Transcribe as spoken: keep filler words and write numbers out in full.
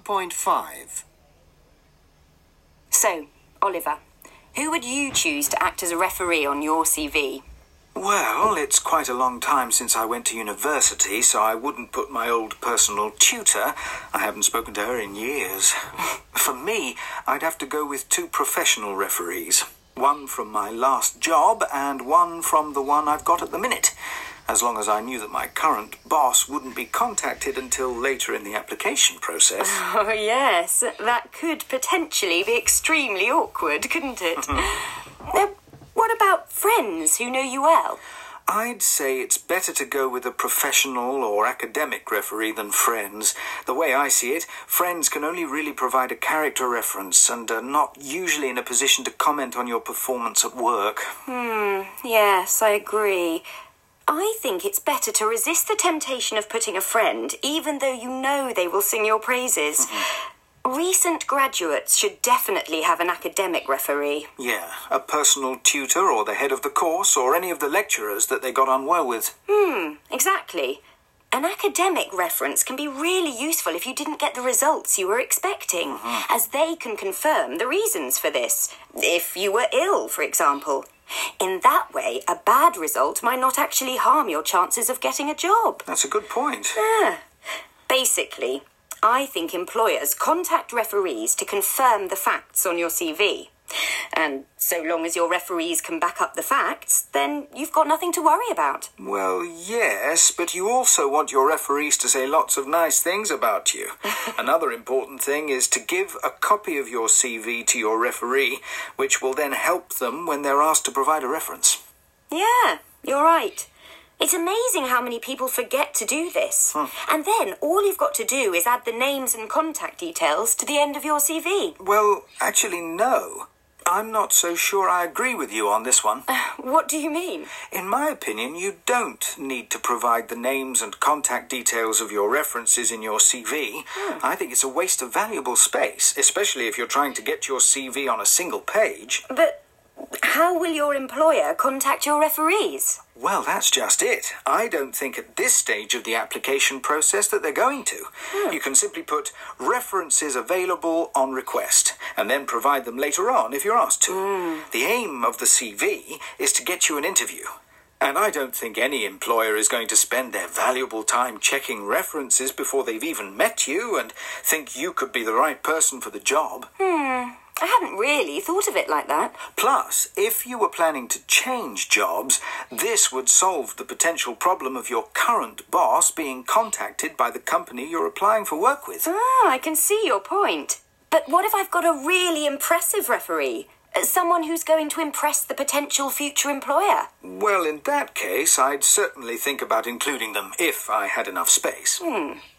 point five. So, Oliver, who would you choose to act as a referee on your C V? Well, it's quite a long time since I went to university, so I wouldn't put my old personal tutor. I haven't spoken to her in years. For me, I'd have to go with two professional referees. One from my last job and one from the one I've got at the minute. As long as I knew that my current boss wouldn't be contacted until later in the application process. Oh, yes. That could potentially be extremely awkward, couldn't it? Now, what about friends who know you well? I'd say it's better to go with a professional or academic referee than friends. The way I see it, friends can only really provide a character reference and are not usually in a position to comment on your performance at work. Hmm, yes, I agree. I think it's better to resist the temptation of putting a friend, even though you know they will sing your praises. Mm-hmm. Recent graduates should definitely have an academic referee. Yeah, a personal tutor or the head of the course or any of the lecturers that they got on well with. Hmm, exactly. An academic reference can be really useful if you didn't get the results you were expecting, mm-hmm. as they can confirm the reasons for this. If you were ill, for example. In that way, a bad result might not actually harm your chances of getting a job. That's a good point. Ah. Basically, I think employers contact referees to confirm the facts on your C V. And so long as your referees can back up the facts, then you've got nothing to worry about. Well, yes, but you also want your referees to say lots of nice things about you. Another important thing is to give a copy of your C V to your referee, which will then help them when they're asked to provide a reference. Yeah, you're right. It's amazing how many people forget to do this. Hmm. And then all you've got to do is add the names and contact details to the end of your C V. Well, actually, no. I'm not so sure I agree with you on this one. Uh, what do you mean? In my opinion, you don't need to provide the names and contact details of your references in your C V. Hmm. I think it's a waste of valuable space, especially if you're trying to get your C V on a single page. But how will your employer contact your referees? Well, that's just it. I don't think at this stage of the application process that they're going to. Hmm. You can simply put references available on request and then provide them later on if you're asked to. Mm. The aim of the C V is to get you an interview. And I don't think any employer is going to spend their valuable time checking references before they've even met you and think you could be the right person for the job. Hmm. I hadn't really thought of it like that. Plus, if you were planning to change jobs, this would solve the potential problem of your current boss being contacted by the company you're applying for work with. Ah, I can see your point. But what if I've got a really impressive referee? Someone who's going to impress the potential future employer? Well, in that case, I'd certainly think about including them if I had enough space. Hmm.